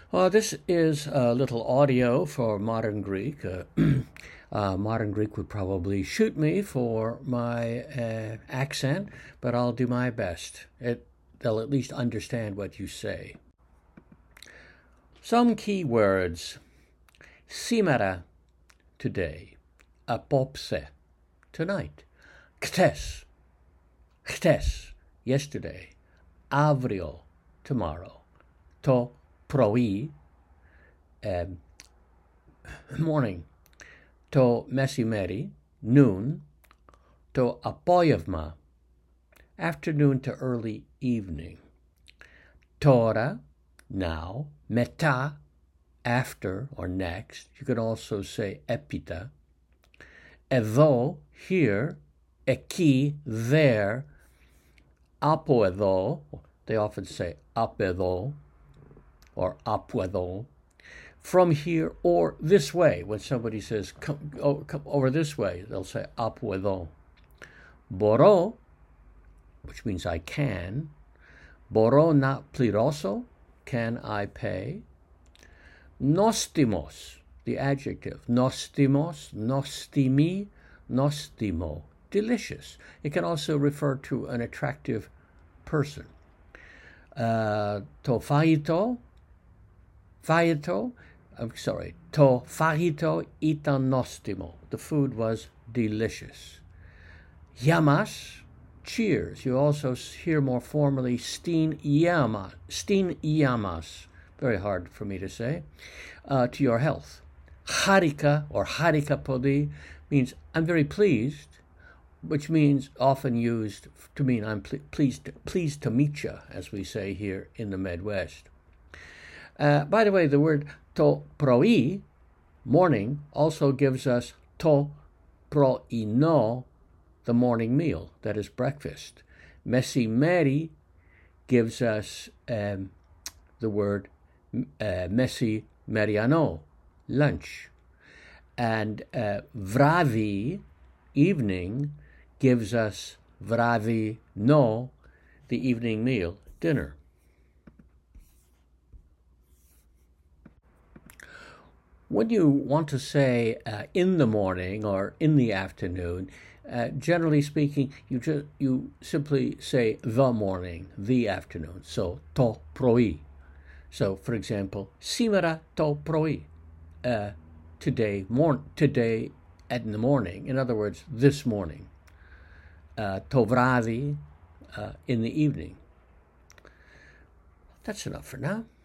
Well, this is a little audio for Modern Greek. Modern Greek would probably shoot me for my accent, but I'll do my best. They'll at least understand what you say. Some key words. Σήμερα, today. Apopse, tonight. Χτες, yesterday. Αύριο, tomorrow. To πρωί, morning. To μεσημέρι, noon. To απόγευμα, afternoon to early evening. Τώρα, now. Μετά, after or next. You can also say έπειτα. Εδώ, here. Εκεί, there. Από εδώ, they often say απ' εδώ or από εδώ. From here or this way. When somebody says come over this way, they'll say από εδώ. Μπορώ, which means I can. Μπορώ να πληρώσω, can I pay. Nostimos, the adjective. Nostimos, nostimi, nostimo, delicious. It can also refer to an attractive person. To φαγητό, to φαγητό ήταν νόστιμο. The food was delicious. Για μας, cheers. You also hear more formally στην υγεία μας. Very hard for me to say. To your health. Χάρηκα or χάρηκα πολύ means I'm very pleased, which means often used to mean I'm pleased to meet you, as we say here in the Midwest. By the way, the word to πρωί, morning, also gives us to πρωινό, the morning meal, that is breakfast. Μεσημέρι gives us the word μεσημεριανό, lunch. And βράδυ, evening, gives us βραδινό, the evening meal, dinner. When you want to say in the morning or in the afternoon, generally speaking, you simply say the morning, the afternoon. So to πρωί. So, for example, σήμερα το πρωί. Today in the morning. In other words, this morning. Το βράδυ, in the evening. That's enough for now.